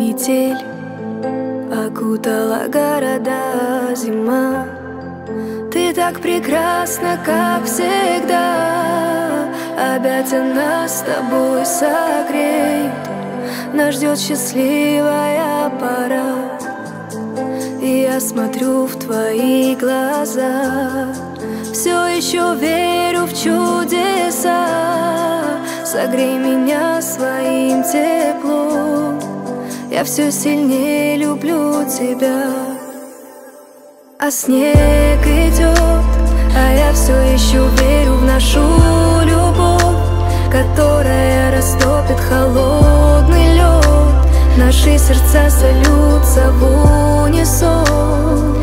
Метель окутала города зима. Ты так прекрасна, как всегда. Объятия нас с тобой согреют. Нас ждет счастливая пора. И я смотрю в твои глаза, все еще верю в чудеса. Согрей меня своим теплом, я все сильнее люблю тебя. А снег идет, а я все еще верю в нашу любовь, которая растопит холодный лед. Наши сердца сольются в унисон.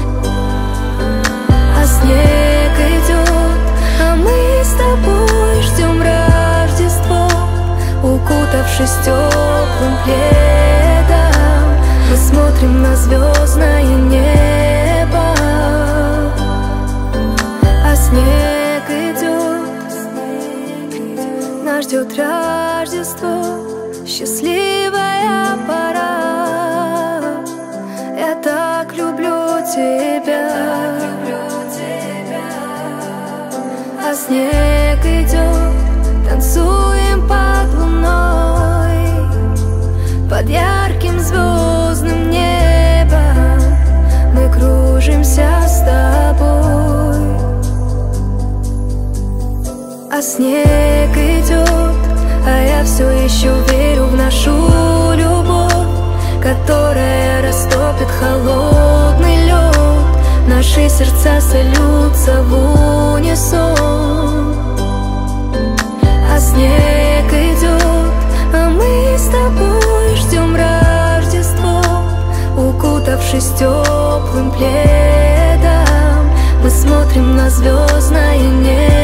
А снег идет, а мы с тобой ждем Рождество, укутавшись теплым пледом. Мы смотрим на звездное небо. А снег идет, нас ждет Рождество, счастливая пора. Я так люблю тебя. А снег идет, танцуем под луной, под ярким звездным небом. Мы кружимся с тобой. А снег идет, а я все еще верю в нашу любовь, которая растопит холодный лед. Наши сердца сольются в унисон. А снег идет, а мы с тобой ждем Рождество, укутавшись теплым пледом. Мы смотрим на звездное небо.